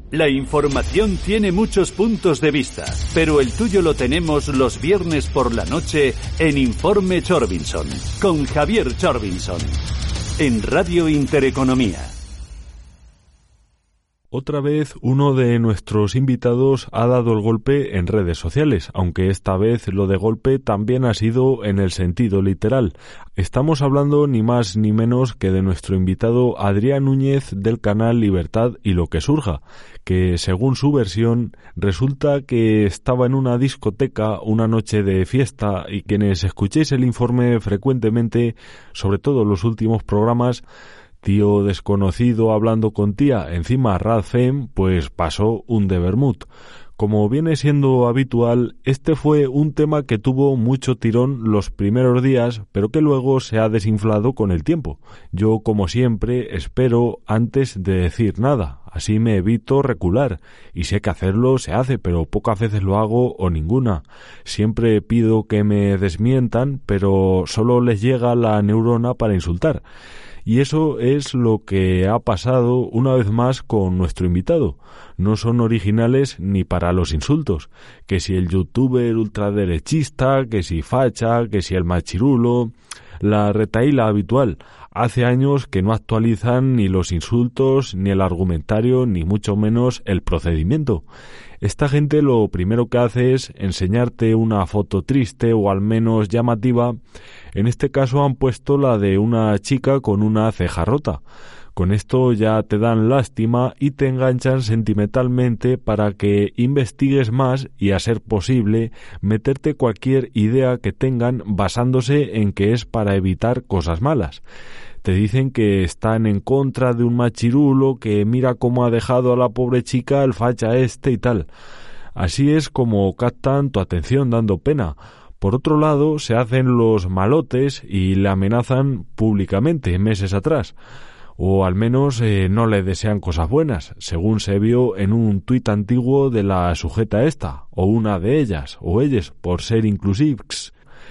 La información tiene muchos puntos de vista, pero el tuyo lo tenemos los viernes por la noche en Informe Chorbinson, con Javier Chorbinson, en Radio Intereconomía. Otra vez uno de nuestros invitados ha dado el golpe en redes sociales, aunque esta vez lo de golpe también ha sido en el sentido literal. Estamos hablando ni más ni menos que de nuestro invitado Adrián Núñez del canal Libertad y lo que surja, que según su versión resulta que estaba en una discoteca una noche de fiesta y quienes escuchéis el informe frecuentemente, sobre todo los últimos programas, Tío desconocido hablando con tía, encima Radfem, pues pasó un de vermut. Como viene siendo habitual, este fue un tema que tuvo mucho tirón los primeros días, pero que luego se ha desinflado con el tiempo. Yo, como siempre, espero antes de decir nada, así me evito recular, y sé que hacerlo se hace, pero pocas veces lo hago o ninguna. Siempre pido que me desmientan, pero solo les llega la neurona para insultar. Y eso es lo que ha pasado una vez más con nuestro invitado. No son originales ni para los insultos. Que si el youtuber ultraderechista, que si facha, que si el machirulo, la retahíla habitual. Hace años que no actualizan ni los insultos, ni el argumentario, ni mucho menos el procedimiento. Esta gente lo primero que hace es enseñarte una foto triste o al menos llamativa. En este caso han puesto la de una chica con una ceja rota. Con esto ya te dan lástima y te enganchan sentimentalmente para que investigues más y, a ser posible, meterte cualquier idea que tengan basándose en que es para evitar cosas malas. Te dicen que están en contra de un machirulo, que mira cómo ha dejado a la pobre chica el facha este y tal. Así es como captan tu atención dando pena. Por otro lado, se hacen los malotes y le amenazan públicamente meses atrás. O al menos no le desean cosas buenas, según se vio en un tuit antiguo de la sujeta esta, o una de ellas, o ellas, por ser inclusivos.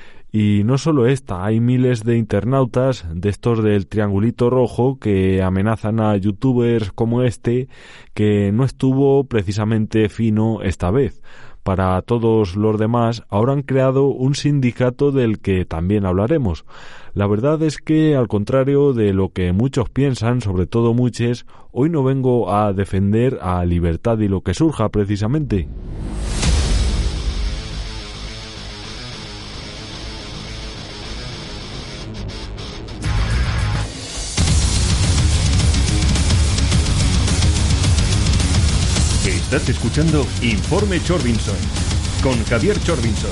Y no solo esta, hay miles de internautas de estos del triangulito rojo que amenazan a youtubers como este, que no estuvo precisamente fino esta vez. Para todos los demás, ahora han creado un sindicato del que también hablaremos. La verdad es que, al contrario de lo que muchos piensan, sobre todo muchos, hoy no vengo a defender a Libertad y lo que surja precisamente. Estás escuchando Informe Chorbinson con Javier Chorbinson.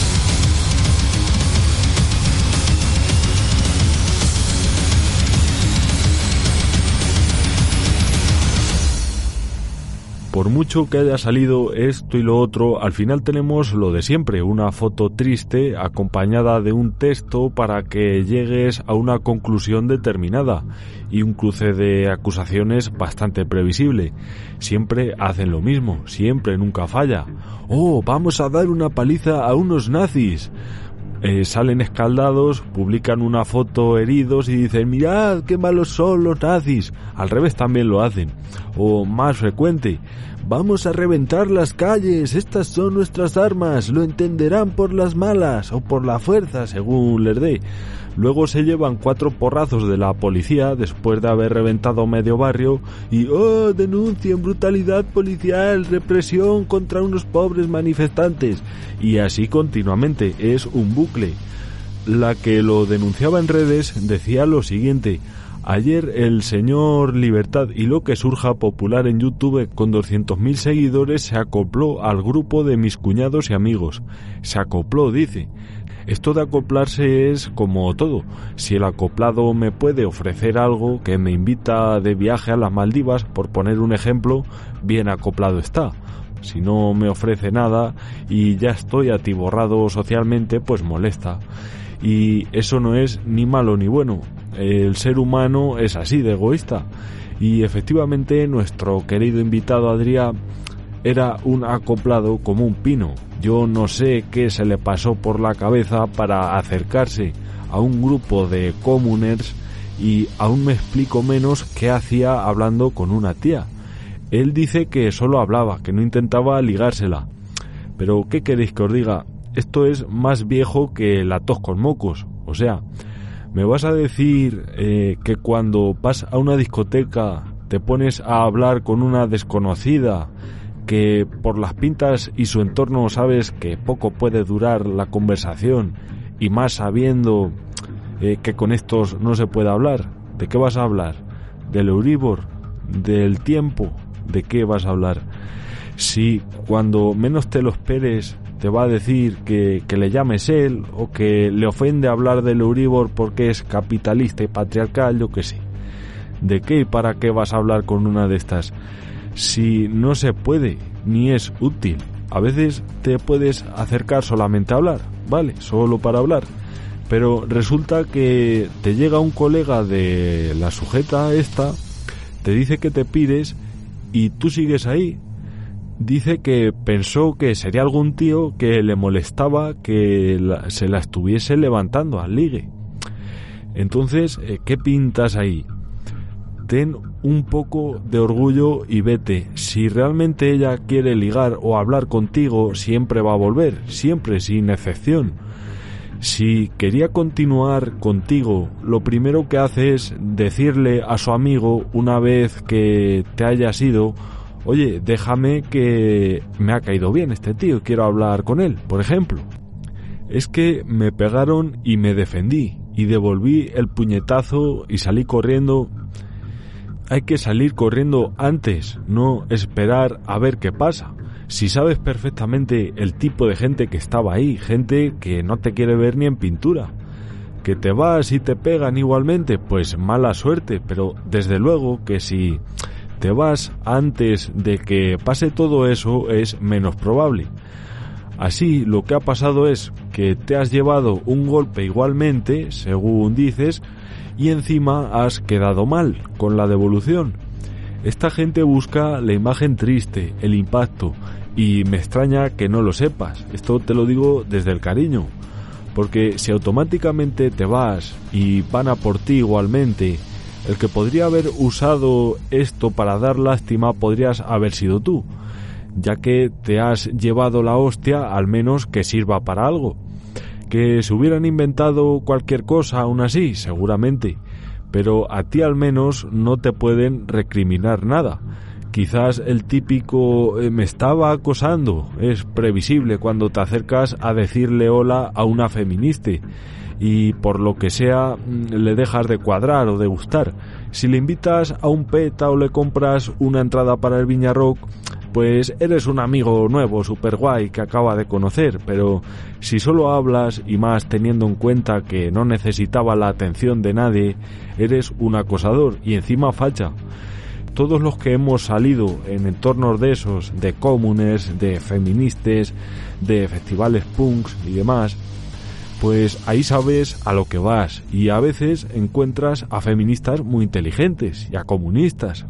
Por mucho que haya salido esto y lo otro, al final tenemos lo de siempre, una foto triste acompañada de un texto para que llegues a una conclusión determinada y un cruce de acusaciones bastante previsible. Siempre hacen lo mismo, siempre, nunca falla. ¡Oh, vamos a dar una paliza a unos nazis! Salen escaldados, publican una foto heridos y dicen mirad qué malos son los nazis. Al revés también lo hacen. O más frecuente, vamos a reventar las calles, estas son nuestras armas, lo entenderán por las malas o por la fuerza según les dé. Luego se llevan 4 porrazos de la policía después de haber reventado medio barrio y denuncian brutalidad policial, represión contra unos pobres manifestantes. Y así continuamente, es un bucle. La que lo denunciaba en redes decía lo siguiente: ayer el señor Libertad y lo que surja, popular en YouTube con 200.000 seguidores, se acopló al grupo de mis cuñados y amigos. Se acopló, dice. Esto de acoplarse es como todo. Si el acoplado me puede ofrecer algo, que me invita de viaje a las Maldivas, por poner un ejemplo, bien acoplado está. Si no me ofrece nada y ya estoy atiborrado socialmente, pues molesta. Y eso no es ni malo ni bueno. El ser humano es así de egoísta. Y efectivamente nuestro querido invitado Adrián era un acoplado como un pino. Yo no sé qué se le pasó por la cabeza para acercarse a un grupo de comuners y aún me explico menos qué hacía hablando con una tía. Él dice que solo hablaba, que no intentaba ligársela. Pero ¿qué queréis que os diga? Esto es más viejo que la tos con mocos. O sea, ¿me vas a decir que cuando vas a una discoteca te pones a hablar con una desconocida, que por las pintas y su entorno sabes que poco puede durar la conversación, y más sabiendo que con estos no se puede hablar? ¿De qué vas a hablar? ¿Del Euribor? ¿Del tiempo? ¿De qué vas a hablar? Si cuando menos te lo esperes te va a decir que le llames él, o que le ofende hablar del Euribor porque es capitalista y patriarcal, yo qué sé. ¿De qué y para qué vas a hablar con una de estas? Si no se puede, ni es útil. A veces te puedes acercar solamente a hablar, ¿vale? Solo para hablar. Pero resulta que te llega un colega de la sujeta esta, te dice que te pires y tú sigues ahí. Dice que pensó que sería algún tío que le molestaba que se la estuviese levantando al ligue. Entonces, ¿qué pintas ahí? Ten un poco de orgullo y vete. Si realmente ella quiere ligar o hablar contigo, siempre va a volver, siempre, sin excepción. Si quería continuar contigo, lo primero que hace es decirle a su amigo, una vez que te hayas ido: oye, déjame, que me ha caído bien este tío, quiero hablar con él, por ejemplo. Es que me pegaron y me defendí, y devolví el puñetazo y salí corriendo. Hay que salir corriendo antes, no esperar a ver qué pasa. Si sabes perfectamente el tipo de gente que estaba ahí, gente que no te quiere ver ni en pintura, que te vas y te pegan igualmente, pues mala suerte, pero desde luego que si te vas antes de que pase todo eso es menos probable. Así, lo que ha pasado es que te has llevado un golpe igualmente, según dices, y encima has quedado mal con la devolución. Esta gente busca la imagen triste, el impacto, y me extraña que no lo sepas. Esto te lo digo desde el cariño, porque si automáticamente te vas y van a por ti igualmente, el que podría haber usado esto para dar lástima podrías haber sido tú, ya que te has llevado la hostia, al menos que sirva para algo. Que se hubieran inventado cualquier cosa aún así, seguramente, pero a ti al menos no te pueden recriminar nada. Quizás el típico me estaba acosando es previsible cuando te acercas a decirle hola a una feminista y por lo que sea le dejas de cuadrar o de gustar. Si le invitas a un peta o le compras una entrada para el Viña Rock, pues eres un amigo nuevo, super guay, que acaba de conocer, pero si solo hablas, y más teniendo en cuenta que no necesitaba la atención de nadie, eres un acosador y encima facha. Todos los que hemos salido en entornos de esos, de comunes, de feministas, de festivales punks y demás, pues ahí sabes a lo que vas, y a veces encuentras a feministas muy inteligentes y a comunistas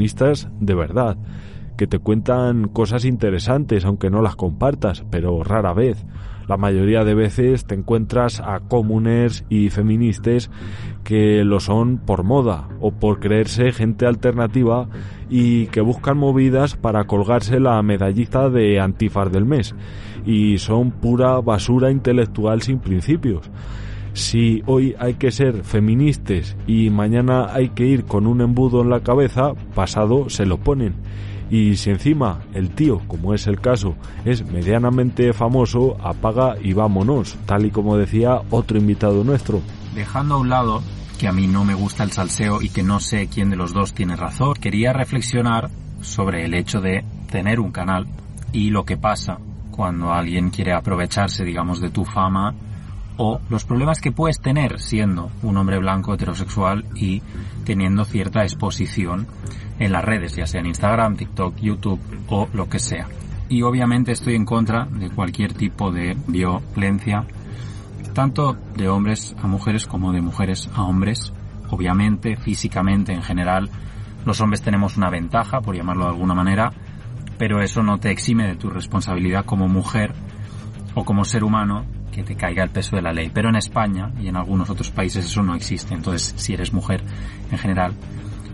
de verdad, que te cuentan cosas interesantes aunque no las compartas, pero rara vez. La mayoría de veces te encuentras a comuners y feministas que lo son por moda o por creerse gente alternativa y que buscan movidas para colgarse la medallita de antifas del mes, y son pura basura intelectual sin principios. Si hoy hay que ser feministas y mañana hay que ir con un embudo en la cabeza, pasado se lo ponen. Y si encima el tío, como es el caso, es medianamente famoso, apaga y vámonos, tal y como decía otro invitado nuestro. Dejando a un lado que a mí no me gusta el salseo y que no sé quién de los dos tiene razón, quería reflexionar sobre el hecho de tener un canal y lo que pasa cuando alguien quiere aprovecharse, digamos, de tu fama, o los problemas que puedes tener siendo un hombre blanco heterosexual y teniendo cierta exposición en las redes, ya sea en Instagram, TikTok, YouTube o lo que sea. Y obviamente estoy en contra de cualquier tipo de violencia, tanto de hombres a mujeres como de mujeres a hombres. Obviamente, físicamente en general, los hombres tenemos una ventaja, por llamarlo de alguna manera, pero eso no te exime de tu responsabilidad como mujer o como ser humano, que te caiga el peso de la ley. Pero en España y en algunos otros países eso no existe. Entonces, si eres mujer en general,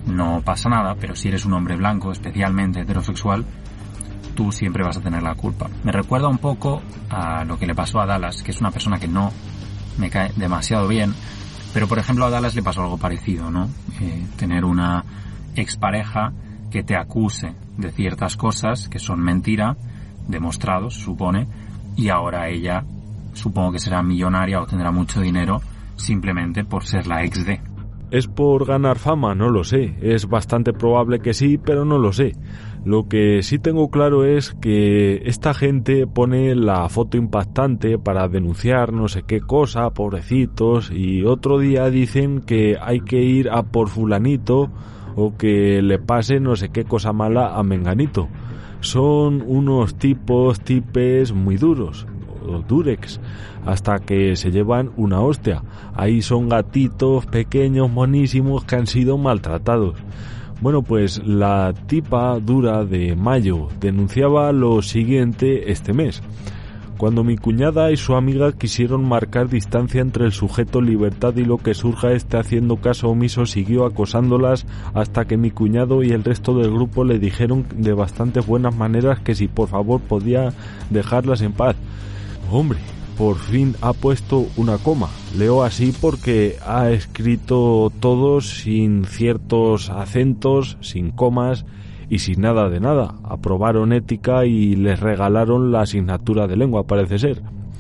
no pasa nada, pero si eres un hombre blanco, especialmente heterosexual, tú siempre vas a tener la culpa. Me recuerda un poco a lo que le pasó a Dallas, que es una persona que no me cae demasiado bien, pero por ejemplo a Dallas le pasó algo parecido, ¿no? Tener una expareja que te acuse de ciertas cosas que son mentira, demostrados, supone, y ahora ella supongo que será millonaria o tendrá mucho dinero simplemente por ser la ex de. ¿Es por ganar fama? No lo sé. Es bastante probable que sí, pero no lo sé. Lo que sí tengo claro es que esta gente pone la foto impactante para denunciar no sé qué cosa, pobrecitos, y otro día dicen que hay que ir a por fulanito o que le pase no sé qué cosa mala a menganito. Son unos tipes muy duros, o durex, hasta que se llevan una hostia. Ahí son gatitos pequeños, monísimos, que han sido maltratados. Bueno, pues la tipa dura de Mayo denunciaba lo siguiente este mes. Cuando mi cuñada y su amiga quisieron marcar distancia entre el sujeto Libertad y lo que surja, haciendo caso omiso siguió acosándolas hasta que mi cuñado y el resto del grupo le dijeron de bastante buenas maneras que si por favor podía dejarlas en paz. Hombre, por fin ha puesto una coma. Leo así porque ha escrito todo sin ciertos acentos, sin comas y sin nada de nada. Aprobaron ética y les regalaron la asignatura de lengua, parece ser.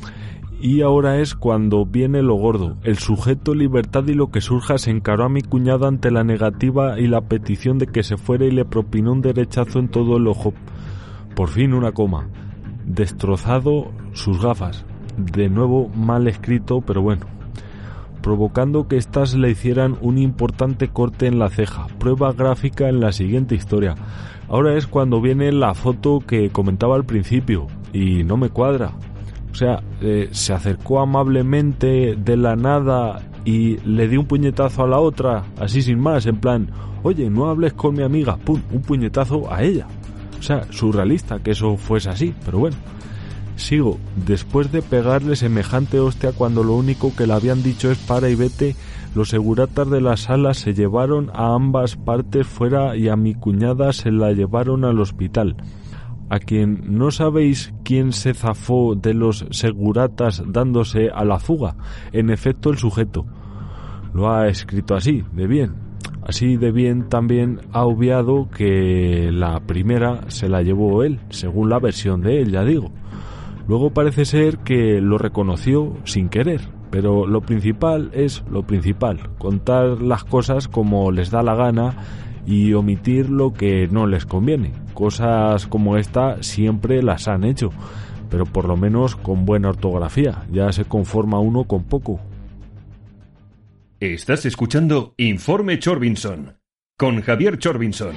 Y ahora es cuando viene lo gordo. El sujeto Libertad y lo que surja se encaró a mi cuñada ante la negativa y la petición de que se fuera y le propinó un derechazo en todo el ojo. Por fin una coma. Destrozado sus gafas. De nuevo mal escrito, pero bueno. Provocando que éstas le hicieran un importante corte en la ceja. Prueba gráfica en la siguiente historia. Ahora es cuando viene la foto que comentaba al principio y no me cuadra. O sea, se acercó amablemente de la nada y le dio un puñetazo a la otra, así sin más, en plan, oye, no hables con mi amiga, pum, un puñetazo a ella. O sea, surrealista que eso fuese así, pero bueno. Sigo, después de pegarle semejante hostia cuando lo único que le habían dicho es para y vete, los seguratas de la sala se llevaron a ambas partes fuera y a mi cuñada se la llevaron al hospital. A quien no sabéis quién se zafó de los seguratas dándose a la fuga, en efecto el sujeto. Lo ha escrito así, de bien. Así de bien también ha obviado que la primera se la llevó él, según la versión de él, ya digo. Luego parece ser que lo reconoció sin querer, pero lo principal es lo principal, contar las cosas como les da la gana y omitir lo que no les conviene. Cosas como esta siempre las han hecho, pero por lo menos con buena ortografía, ya se conforma uno con poco. Estás escuchando Informe Chorbinson con Javier Chorbinson.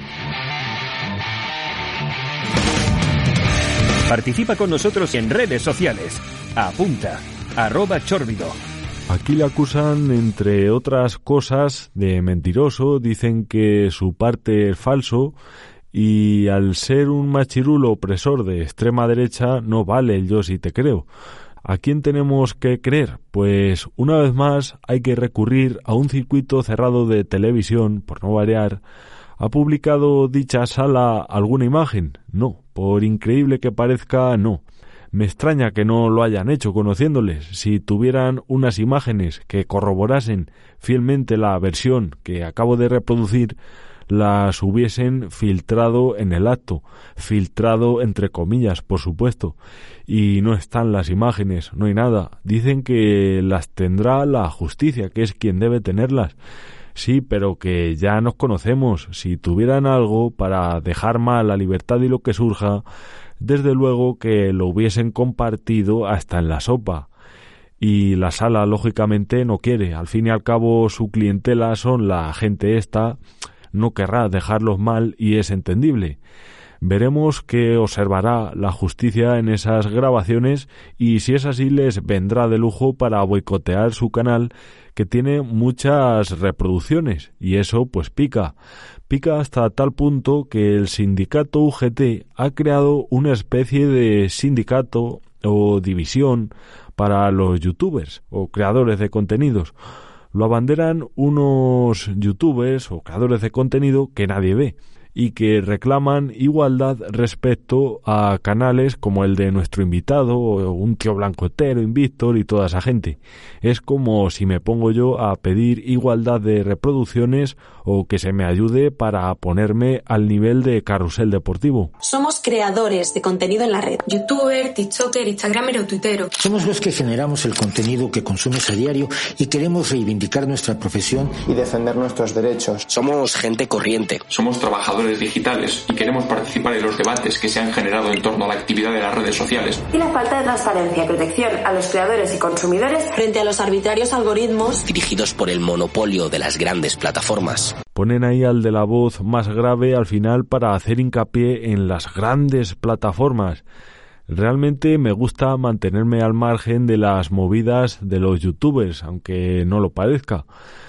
Participa con nosotros en redes sociales. Apunta, @Chórbido. Aquí le acusan, entre otras cosas, de mentiroso, dicen que su parte es falso y al ser un machirulo opresor de extrema derecha no vale el yo si te creo. ¿A quién tenemos que creer? Pues una vez más hay que recurrir a un circuito cerrado de televisión, por no variar. ¿Ha publicado dicha sala alguna imagen? No, por increíble que parezca, no. Me extraña que no lo hayan hecho conociéndoles. Si tuvieran unas imágenes que corroborasen fielmente la versión que acabo de reproducir, las hubiesen filtrado en el acto. Filtrado entre comillas, por supuesto. Y no están las imágenes, no hay nada. Dicen que las tendrá la justicia, que es quien debe tenerlas. Sí, pero que ya nos conocemos. Si tuvieran algo para dejar mal a Libertad y lo que surja, desde luego que lo hubiesen compartido hasta en la sopa. Y la sala, lógicamente, no quiere. Al fin y al cabo, su clientela son la gente esta. No querrá dejarlos mal y es entendible. Veremos qué observará la justicia en esas grabaciones y si es así les vendrá de lujo para boicotear su canal, que tiene muchas reproducciones, y eso pues pica hasta tal punto que el sindicato UGT ha creado una especie de sindicato o división para los youtubers o creadores de contenidos. Lo abanderan unos youtubers o creadores de contenido que nadie ve y que reclaman igualdad respecto a canales como el de nuestro invitado o un tío blancotero, Invictor y toda esa gente. Es como si me pongo yo a pedir igualdad de reproducciones o que se me ayude para ponerme al nivel de Carrusel Deportivo. Somos creadores de contenido en la red. Youtuber, tiktoker, instagramer o tuitero. Somos los que generamos el contenido que consumes a diario y queremos reivindicar nuestra profesión y defender nuestros derechos. Somos gente corriente. Somos trabajadores digitales y queremos participar en los debates que se han generado en torno a la actividad de las redes sociales. Y la falta de transparencia y protección a los creadores y consumidores frente a los arbitrarios algoritmos dirigidos por el monopolio de las grandes plataformas. Ponen ahí al de la voz más grave al final para hacer hincapié en las grandes plataformas. Realmente me gusta mantenerme al margen de las movidas de los youtubers, aunque no lo parezca.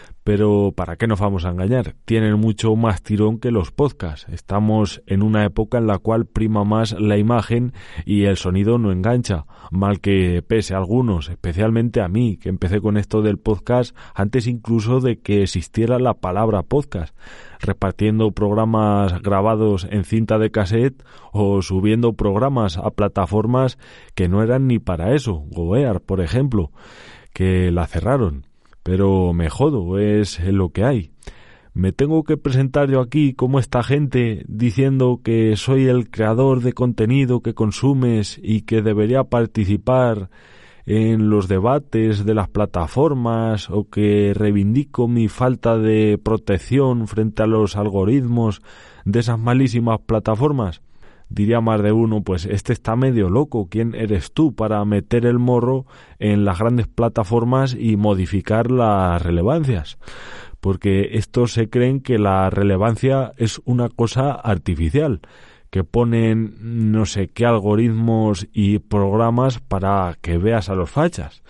Pero ¿para qué nos vamos a engañar? Tienen mucho más tirón que los podcasts. Estamos en una época en la cual prima más la imagen y el sonido no engancha. Mal que pese a algunos, especialmente a mí, que empecé con esto del podcast antes incluso de que existiera la palabra podcast, repartiendo programas grabados en cinta de cassette o subiendo programas a plataformas que no eran ni para eso. Goear, por ejemplo, que la cerraron. Pero me jodo, es lo que hay. Me tengo que presentar yo aquí como esta gente diciendo que soy el creador de contenido que consumes y que debería participar en los debates de las plataformas o que reivindico mi falta de protección frente a los algoritmos de esas malísimas plataformas. Diría más de uno, pues este está medio loco, ¿quién eres tú para meter el morro en las grandes plataformas y modificar las relevancias? Porque estos se creen que la relevancia es una cosa artificial, que ponen no sé qué algoritmos y programas para que veas a los fachas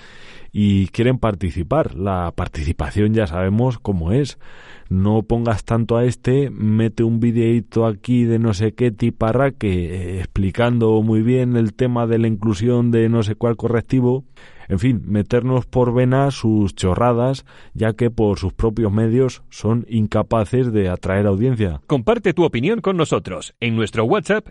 y quieren participar. La participación ya sabemos cómo es. No pongas tanto a mete un videíto aquí de no sé qué tiparraque explicando muy bien el tema de la inclusión de no sé cuál correctivo. En fin, meternos por vena sus chorradas, ya que por sus propios medios son incapaces de atraer audiencia. Comparte tu opinión con nosotros en nuestro WhatsApp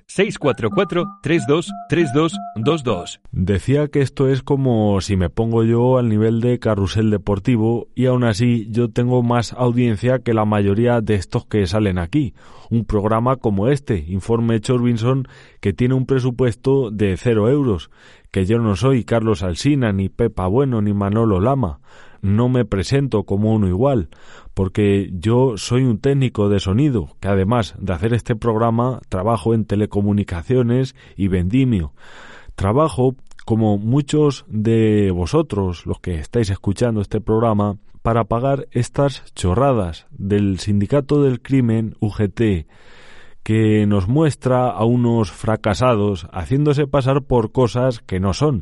644-323222. Decía que esto es como si me pongo yo al nivel de Carrusel Deportivo y aún así yo tengo más audiencia que la mayoría de estos que salen aquí. Un programa como este, Informe Chorbinson, que tiene un presupuesto de 0 euros. Que yo no soy Carlos Alsina, ni Pepa Bueno, ni Manolo Lama. No me presento como uno igual, porque yo soy un técnico de sonido, que además de hacer este programa, trabajo en telecomunicaciones y vendimio. Trabajo, como muchos de vosotros, los que estáis escuchando este programa, para pagar estas chorradas del Sindicato del Crimen, UGT, que nos muestra a unos fracasados haciéndose pasar por cosas que no son.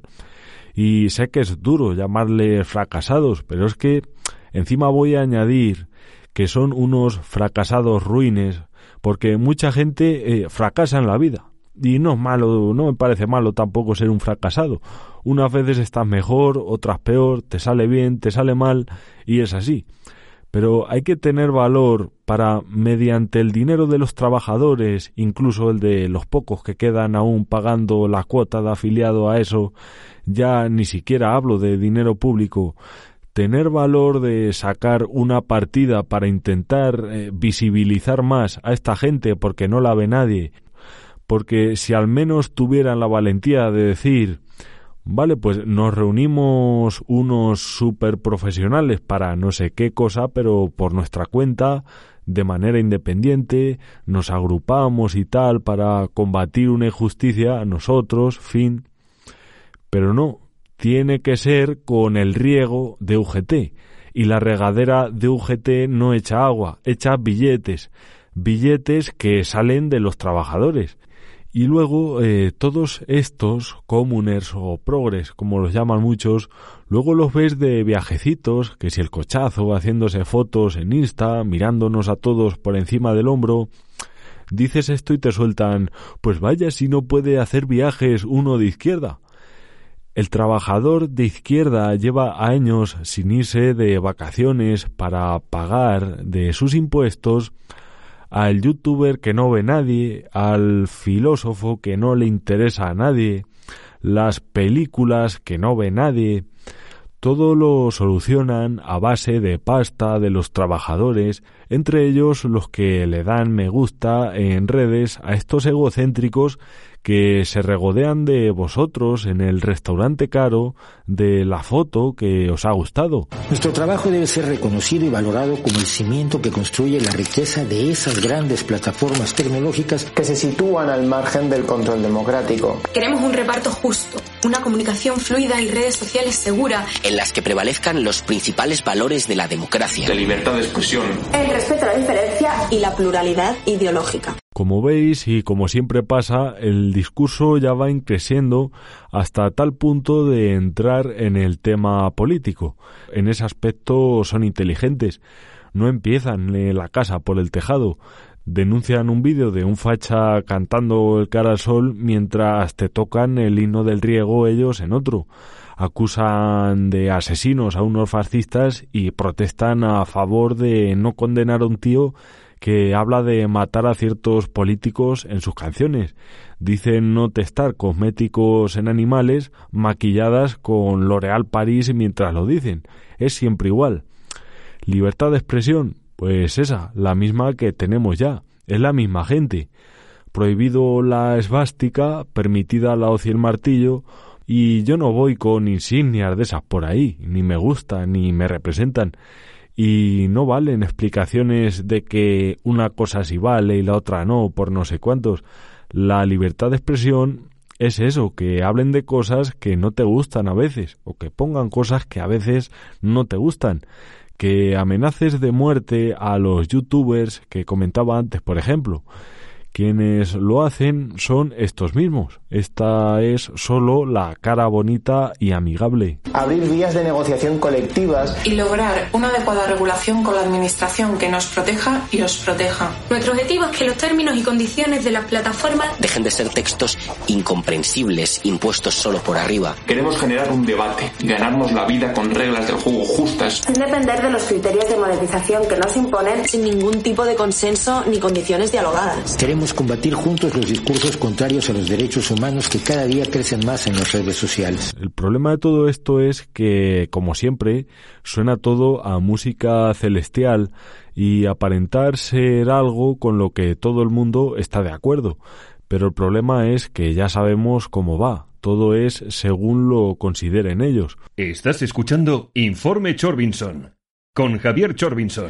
Y sé que es duro llamarles fracasados, pero es que encima voy a añadir que son unos fracasados ruines, porque mucha gente fracasa en la vida. Y no es malo, no me parece malo tampoco ser un fracasado. Unas veces estás mejor, otras peor, te sale bien, te sale mal, y es así. Pero hay que tener valor para, mediante el dinero de los trabajadores, incluso el de los pocos que quedan aún pagando la cuota de afiliado a eso, ya ni siquiera hablo de dinero público, tener valor de sacar una partida para intentar visibilizar más a esta gente porque no la ve nadie. Porque si al menos tuvieran la valentía de decir, vale, pues nos reunimos unos super profesionales para no sé qué cosa, pero por nuestra cuenta, de manera independiente, nos agrupamos y tal para combatir una injusticia, nosotros, fin. Pero no, tiene que ser con el riego de UGT. Y la regadera de UGT no echa agua, echa billetes. Billetes que salen de los trabajadores. Y luego todos estos comuners o progres, como los llaman muchos, luego los ves de viajecitos, que si el cochazo, haciéndose fotos en Insta, mirándonos a todos por encima del hombro. Dices esto y te sueltan, pues vaya si no puede hacer viajes uno de izquierda. El trabajador de izquierda lleva años sin irse de vacaciones para pagar de sus impuestos al youtuber que no ve nadie, al filósofo que no le interesa a nadie, las películas que no ve nadie. Todo lo solucionan a base de pasta de los trabajadores, entre ellos los que le dan me gusta en redes a estos egocéntricos que se regodean de vosotros en el restaurante caro, de la foto que os ha gustado. Nuestro trabajo debe ser reconocido y valorado como el cimiento que construye la riqueza de esas grandes plataformas tecnológicas que se sitúan al margen del control democrático. Queremos un reparto justo, una comunicación fluida y redes sociales seguras, en las que prevalezcan los principales valores de la democracia. La libertad de expresión. El respeto a la diferencia y la pluralidad ideológica. Como veis, y como siempre pasa, el discurso ya va creciendo hasta tal punto de entrar en el tema político. En ese aspecto son inteligentes. No empiezan la casa por el tejado. Denuncian un vídeo de un facha cantando el cara al sol mientras te tocan el himno del riego ellos en otro. Acusan de asesinos a unos fascistas y protestan a favor de no condenar a un tío que habla de matar a ciertos políticos en sus canciones. Dicen no testar cosméticos en animales maquilladas con L'Oréal París mientras lo dicen. Es siempre igual. ¿Libertad de expresión? Pues esa, la misma que tenemos ya. Es la misma gente. Prohibido la esvástica, permitida la hoz y el martillo, y yo no voy con insignias de esas por ahí, ni me gustan, ni me representan. Y no valen explicaciones de que una cosa sí vale y la otra no, por no sé cuántos. La libertad de expresión es eso, que hablen de cosas que no te gustan a veces, o que pongan cosas que a veces no te gustan. Que amenaces de muerte a los youtubers que comentaba antes, por ejemplo. Quienes lo hacen son estos mismos. Esta es solo la cara bonita y amigable. Abrir vías de negociación colectivas y lograr una adecuada regulación con la administración que nos proteja y os proteja. Nuestro objetivo es que los términos y condiciones de las plataformas dejen de ser textos incomprensibles impuestos solo por arriba. Queremos generar un debate y ganarnos la vida con reglas del juego justas, sin depender de los criterios de monetización que nos imponen, sin ningún tipo de consenso ni condiciones dialogadas. Queremos combatir juntos los discursos contrarios a los derechos humanos que cada día crecen más en las redes sociales. El problema de todo esto es que, como siempre, suena todo a música celestial y aparentar ser algo con lo que todo el mundo está de acuerdo. Pero el problema es que ya sabemos cómo va. Todo es según lo consideren ellos. Estás escuchando Informe Chorbinson con Javier Chorbinson.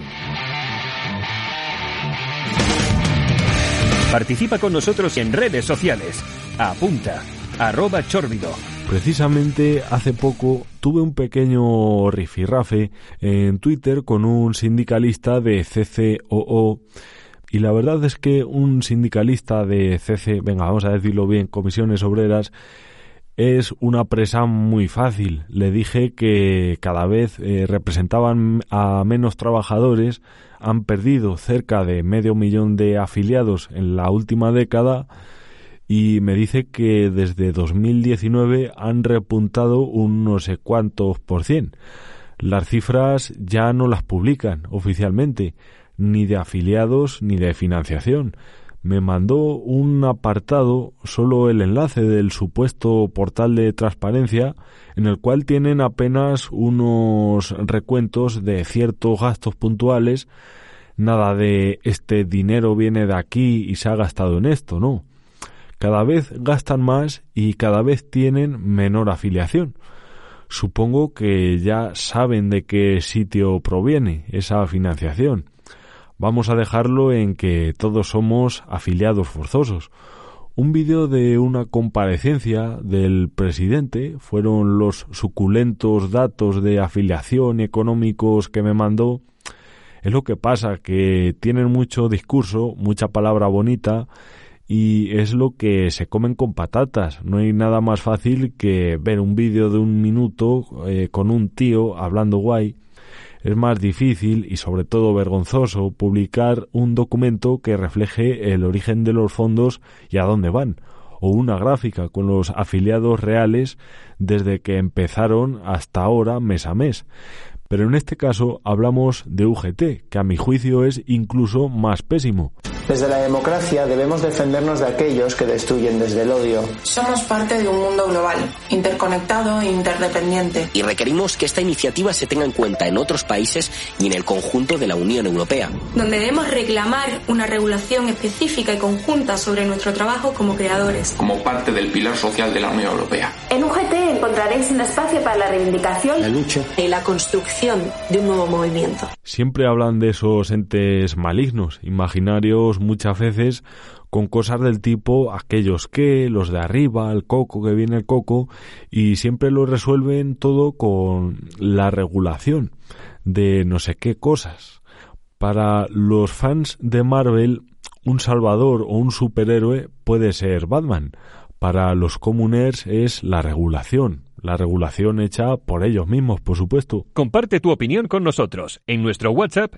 Participa con nosotros en redes sociales. Apunta, @Chórbido. Precisamente hace poco tuve un pequeño rifirrafe en Twitter con un sindicalista de CCOO. Y la verdad es que un sindicalista de vamos a decirlo bien, Comisiones Obreras, es una presa muy fácil. Le dije que cada vez representaban a menos trabajadores, han perdido cerca de 500.000 de afiliados en la última década y me dice que desde 2019 han repuntado un no sé cuántos %. Las cifras ya no las publican oficialmente, ni de afiliados ni de financiación. Me mandó un apartado, solo el enlace del supuesto portal de transparencia, en el cual tienen apenas unos recuentos de ciertos gastos puntuales, nada de este dinero viene de aquí y se ha gastado en esto, no. Cada vez gastan más y cada vez tienen menor afiliación. Supongo que ya saben de qué sitio proviene esa financiación. Vamos a dejarlo en que todos somos afiliados forzosos. Un vídeo de una comparecencia del presidente, fueron los suculentos datos de afiliación económicos que me mandó. Es lo que pasa, que tienen mucho discurso, mucha palabra bonita, y es lo que se comen con patatas. No hay nada más fácil que ver un vídeo de 1 minuto con un tío hablando guay. Es más difícil y sobre todo vergonzoso publicar un documento que refleje el origen de los fondos y a dónde van. o una gráfica con los afiliados reales desde que empezaron hasta ahora mes a mes. Pero en este caso hablamos de UGT, que a mi juicio es incluso más pésimo. Desde la democracia debemos defendernos de aquellos que destruyen desde el odio. Somos parte de un mundo global, interconectado e interdependiente. Y requerimos que esta iniciativa se tenga en cuenta en otros países y en el conjunto de la Unión Europea. Donde debemos reclamar una regulación específica y conjunta sobre nuestro trabajo como creadores. Como parte del pilar social de la Unión Europea. En UGT encontraréis un espacio para la reivindicación, la lucha y la construcción de un nuevo movimiento. Siempre hablan de esos entes malignos, imaginarios muchas veces, con cosas del tipo aquellos que, los de arriba, el coco, que viene el coco, y siempre lo resuelven todo con la regulación de no sé qué cosas. Para los fans de Marvel, un salvador o un superhéroe puede ser Batman. Para los comuners es la regulación hecha por ellos mismos, por supuesto. Comparte tu opinión con nosotros en nuestro WhatsApp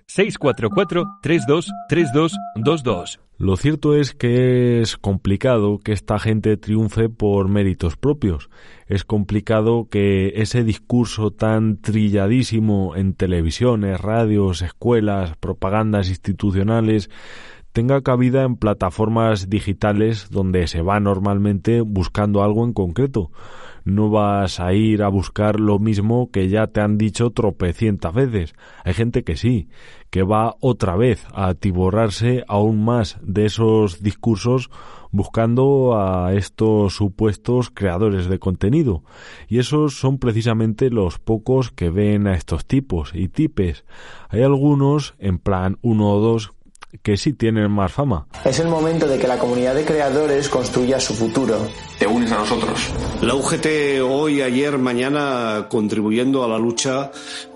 644-323222. Lo cierto es que es complicado que esta gente triunfe por méritos propios. Es complicado que ese discurso tan trilladísimo en televisiones, radios, escuelas, propagandas institucionales tenga cabida en plataformas digitales donde se va normalmente buscando algo en concreto. No vas a ir a buscar lo mismo que ya te han dicho tropecientas veces. Hay gente que sí, que va otra vez a atiborrarse aún más de esos discursos buscando a estos supuestos creadores de contenido. Y esos son precisamente los pocos que ven a estos tipos y tipes. Hay algunos, en plan 1 o 2, que sí tienen más fama. Es el momento de que la comunidad de creadores construya su futuro. Te unes a nosotros. La UGT hoy, ayer, mañana, contribuyendo a la lucha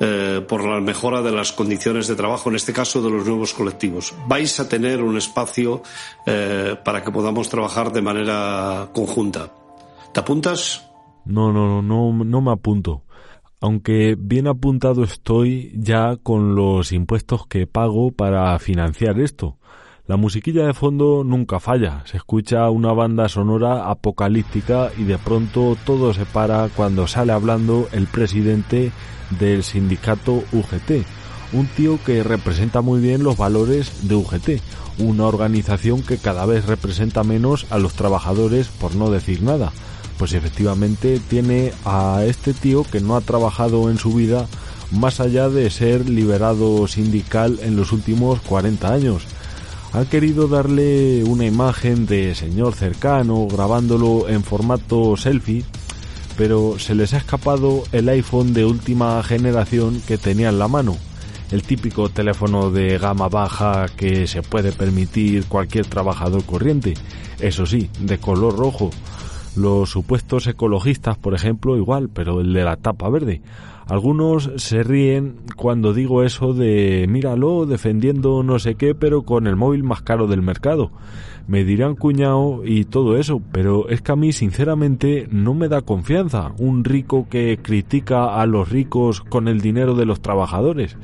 por la mejora de las condiciones de trabajo, en este caso de los nuevos colectivos. Vais a tener un espacio para que podamos trabajar de manera conjunta. ¿Te apuntas? No me apunto. Aunque bien apuntado estoy ya con los impuestos que pago para financiar esto. La musiquilla de fondo nunca falla, se escucha una banda sonora apocalíptica y de pronto todo se para cuando sale hablando el presidente del sindicato UGT, un tío que representa muy bien los valores de UGT, una organización que cada vez representa menos a los trabajadores, por no decir nada. Pues efectivamente tiene a este tío que no ha trabajado en su vida más allá de ser liberado sindical en los últimos 40 años. Han querido darle una imagen de señor cercano, grabándolo en formato selfie, pero se les ha escapado el iPhone de última generación que tenía en la mano. El típico teléfono de gama baja que se puede permitir cualquier trabajador corriente, eso sí, de color rojo. Los supuestos ecologistas, por ejemplo, igual, pero el de la tapa verde. Algunos se ríen cuando digo eso de míralo defendiendo no sé qué, pero con el móvil más caro del mercado. Me dirán cuñado y todo eso, pero es que a mí sinceramente no me da confianza un rico que critica a los ricos con el dinero de los trabajadores.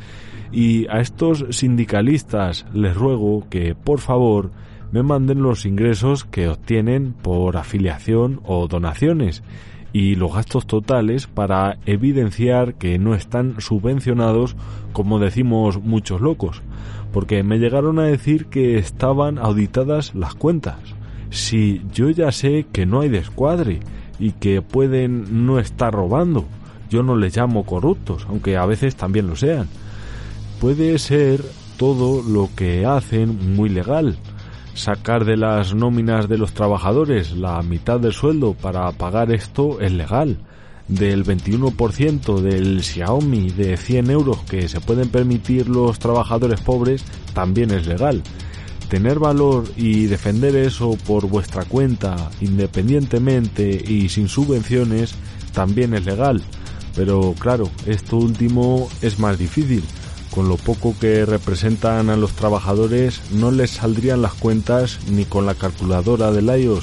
Y a estos sindicalistas les ruego que, por favor, me manden los ingresos que obtienen por afiliación o donaciones y los gastos totales para evidenciar que no están subvencionados como decimos muchos locos, porque me llegaron a decir que estaban auditadas las cuentas. Si yo ya sé que no hay descuadre y que pueden no estar robando, yo no les llamo corruptos, aunque a veces también lo sean. Puede ser todo lo que hacen muy legal. Sacar de las nóminas de los trabajadores la mitad del sueldo para pagar esto es legal. Del 21% del Xiaomi de 100 euros que se pueden permitir los trabajadores pobres también es legal. Tener valor y defender eso por vuestra cuenta, independientemente y sin subvenciones, también es legal. Pero claro, esto último es más difícil. Con lo poco que representan a los trabajadores no les saldrían las cuentas ni con la calculadora del iOS.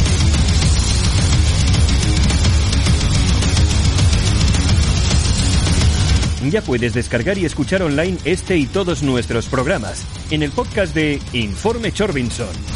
Ya puedes descargar y escuchar online este y todos nuestros programas en el podcast de Informe Chorbinson.